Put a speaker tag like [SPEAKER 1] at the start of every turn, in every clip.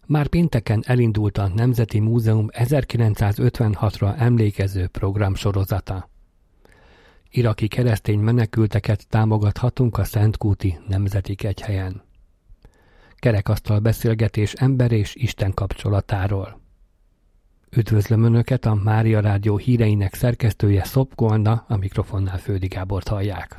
[SPEAKER 1] Már pénteken elindult a Nemzeti Múzeum 1956-ra emlékező programsorozata. Iraki keresztény menekülteket támogathatunk a Szentkúti Nemzeti Kegyhelyen. Kerekasztal beszélgetés ember és Isten kapcsolatáról. Üdvözlöm Önöket, a Mária Rádió híreinek szerkesztője Szopko Anna, a mikrofonnál Földi Gábort hallják.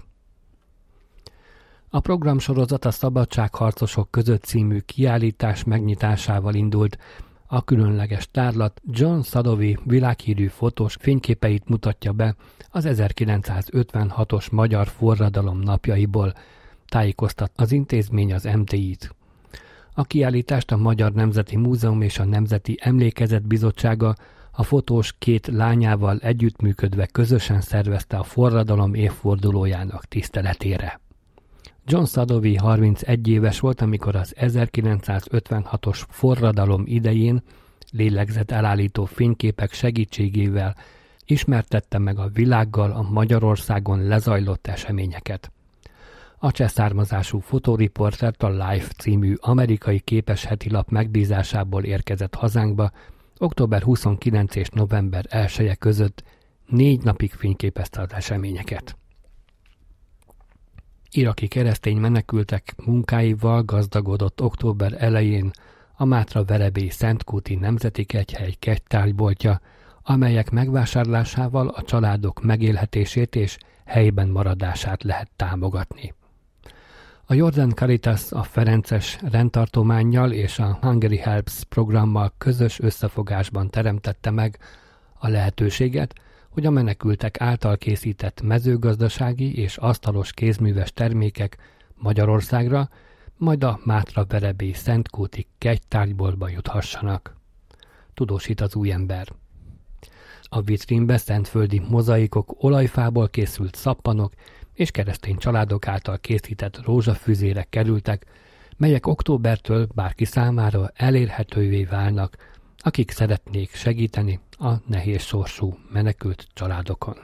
[SPEAKER 1] A programsorozat a Szabadságharcosok között című kiállítás megnyitásával indult. A különleges tárlat John Sadovy világhírű fotós fényképeit mutatja be az 1956-os magyar forradalom napjaiból, tájékoztat az intézmény az MTI-t. A kiállítást a Magyar Nemzeti Múzeum és a Nemzeti Emlékezet Bizottsága a fotós két lányával együttműködve közösen szervezte a forradalom évfordulójának tiszteletére. John Sadovy 31 éves volt, amikor az 1956-os forradalom idején lélegzetelállító fényképek segítségével ismertette meg a világgal a Magyarországon lezajlott eseményeket. A cseh származású fotóriportert a Life című amerikai képes hetilap megbízásából érkezett hazánkba október 29 és november 1-e között 4 napig fényképezte az eseményeket. Iraki keresztény menekültek munkáival gazdagodott október elején a Mátra-Verebély Szentkúti Nemzeti Kegyhely kegytárgyboltja, amelyek megvásárlásával a családok megélhetését és helyben maradását lehet támogatni. A Jordan Caritas a Ferences rendtartománnyal és a Hungary Helps programmal közös összefogásban teremtette meg a lehetőséget, hogy a menekültek által készített mezőgazdasági és asztalos kézműves termékek Magyarországra, majd a Mátra-Verebély Szentkúti kegytárgyboltba juthassanak. Tudósít az új ember. A vitrínbe szentföldi mozaikok, olajfából készült szappanok és keresztény családok által készített rózsafüzérek kerültek, melyek októbertől bárki számára elérhetővé válnak, akik szeretnék segíteni a nehéz sorsú menekült családokon.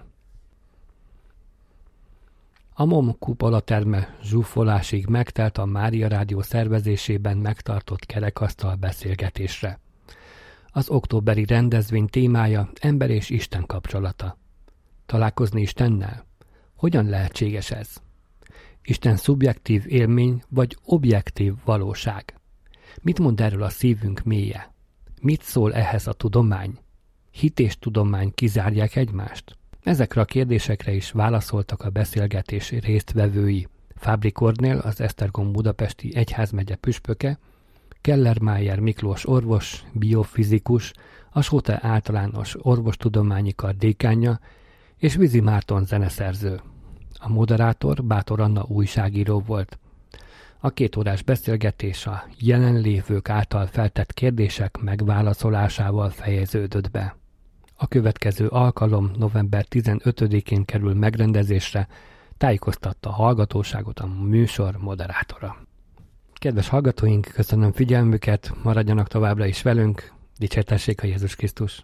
[SPEAKER 1] A MOM kupolaterme zsúfolásig megtelt a Mária Rádió szervezésében megtartott kerekasztal beszélgetésre. Az októberi rendezvény témája ember és Isten kapcsolata. Találkozni Istennel? Hogyan lehetséges ez? Isten szubjektív élmény vagy objektív valóság? Mit mond erről a szívünk mélye? Mit szól ehhez a tudomány? Hit és tudomány kizárják egymást? Ezekre a kérdésekre is válaszoltak a beszélgetés résztvevői. Fábri Kornél, az Esztergom budapesti egyházmegye püspöke, Keller-Májer Miklós orvos, biofizikus, a Sóte általános orvostudományi kar dékánja és Vizi Márton zeneszerző. A moderátor Bátor Anna újságíró volt. A 2 órás beszélgetés a jelenlévők által feltett kérdések megválaszolásával fejeződött be. A következő alkalom november 15-én kerül megrendezésre, tájékoztatta a hallgatóságot a műsor moderátora. Kedves hallgatóink, köszönöm figyelmüket, maradjanak továbbra is velünk, dicsértessék a Jézus Krisztus!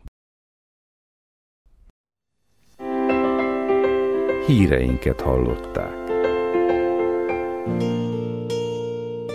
[SPEAKER 2] Híreinket hallották.